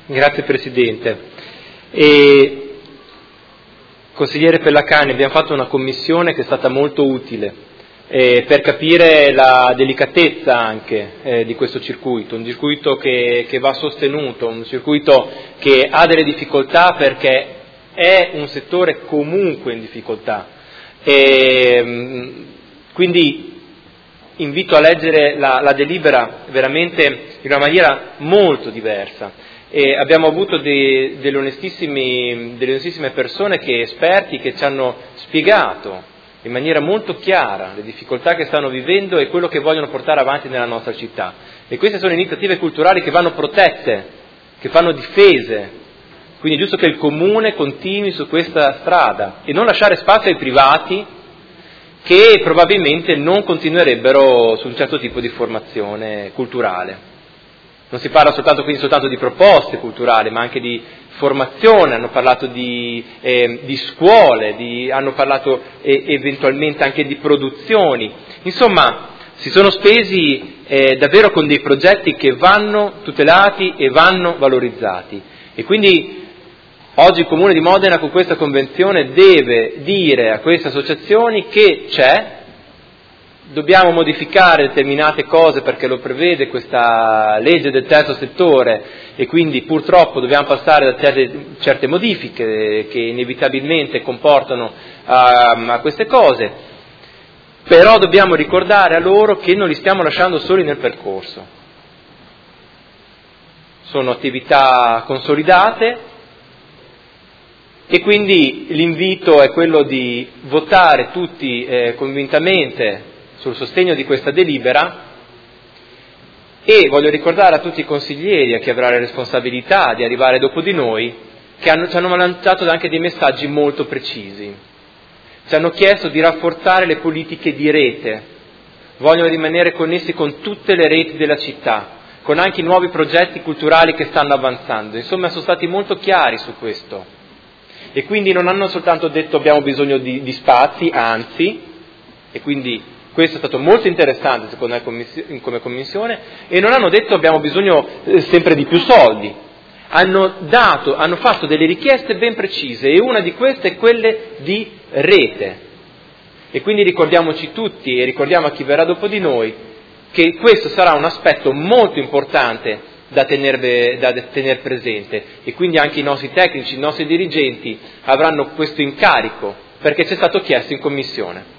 Grazie Presidente. Consigliere Pellacani, abbiamo fatto una commissione che è stata molto utile per capire la delicatezza anche di questo circuito, un circuito che va sostenuto, un circuito che ha delle difficoltà perché è un settore comunque in difficoltà. Quindi invito a leggere la delibera veramente in una maniera molto diversa. Abbiamo avuto delle onestissime persone, esperti, che ci hanno spiegato in maniera molto chiara le difficoltà che stanno vivendo e quello che vogliono portare avanti nella nostra città. E queste sono iniziative culturali che vanno protette, che vanno difese. Quindi è giusto che il Comune continui su questa strada e non lasciare spazio ai privati che probabilmente non continuerebbero su un certo tipo di formazione culturale. Non si parla soltanto di proposte culturali, ma anche di formazione, hanno parlato di scuole, hanno parlato eventualmente anche di produzioni. Insomma, si sono spesi davvero con dei progetti che vanno tutelati e vanno valorizzati. E quindi oggi il Comune di Modena con questa convenzione deve dire a queste associazioni che c'è. Dobbiamo modificare determinate cose perché lo prevede questa legge del terzo settore e quindi purtroppo dobbiamo passare da certe modifiche che inevitabilmente comportano a queste cose, però dobbiamo ricordare a loro che non li stiamo lasciando soli nel percorso. Sono attività consolidate e quindi l'invito è quello di votare tutti convintamente sul sostegno di questa delibera e voglio ricordare a tutti i consiglieri, a chi avrà la responsabilità di arrivare dopo di noi, che ci hanno lanciato anche dei messaggi molto precisi. Ci hanno chiesto di rafforzare le politiche di rete, vogliono rimanere connessi con tutte le reti della città, con anche i nuovi progetti culturali che stanno avanzando. Insomma, sono stati molto chiari su questo. E quindi non hanno soltanto detto abbiamo bisogno di spazi, anzi, e quindi questo è stato molto interessante secondo me come commissione, e non hanno detto abbiamo bisogno sempre di più soldi. Hanno fatto delle richieste ben precise e una di queste è quelle di rete. E quindi ricordiamoci tutti e ricordiamo a chi verrà dopo di noi che questo sarà un aspetto molto importante da tener presente e quindi anche i nostri tecnici, i nostri dirigenti avranno questo incarico perché ci è stato chiesto in commissione.